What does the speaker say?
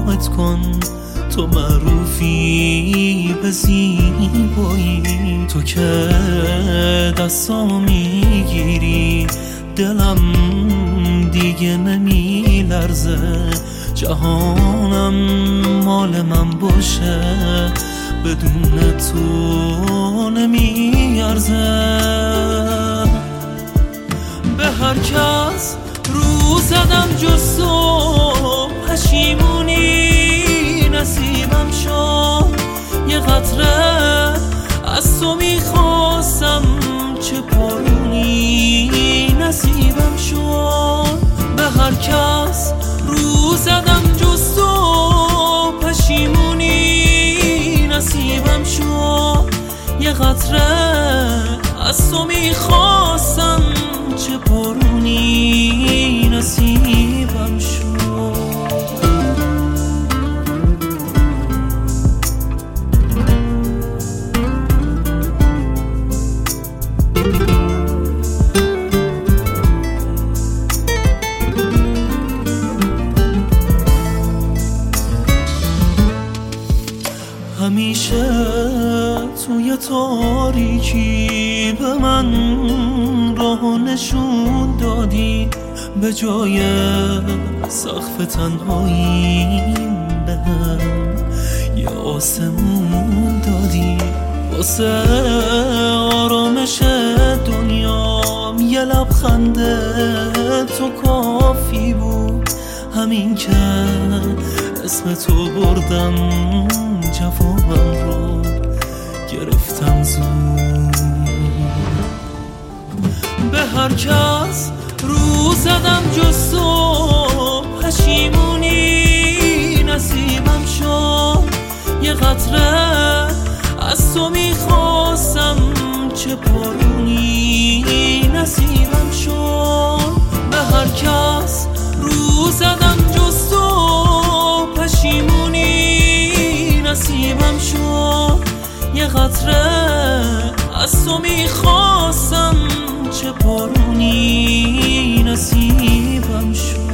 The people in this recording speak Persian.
نگاهت کن، تو معروفی به زیبایی، تو که دستام میگیری دلم دیگه نمیلرزه، جهانم مال من باشه بدون تو نمیارزه. به هر کس رو زدم جز تو، پشیمونی نصیبم شد، یه قطره از تو میخواستم چه بارونی نصیبم شد. به هر کس رو زدم جز تو، پشیمونی نصیبم شد، یه قطره از تو میخواستم چه بارونی نصیبم شد. همیشه توی تاریکی به من راه نشون دادی، به جای سقف تنهاییم بهم یه آسمون دادی. واسه آرامش دنیام یه لبخند تو کافی بود، همین که اسم تو بردم جوابم رو گرفتم زود. به هر کس رو زدم جز تو، پشیمونی نصیبم شد، یه قطره از تو میخواستم چه بارونی نصیبم شد. به هر کس رو زدم جز تو، پشیمونی نصیبم شد، یه قطره از تو میخواستم چه بارونی نصیبم شد.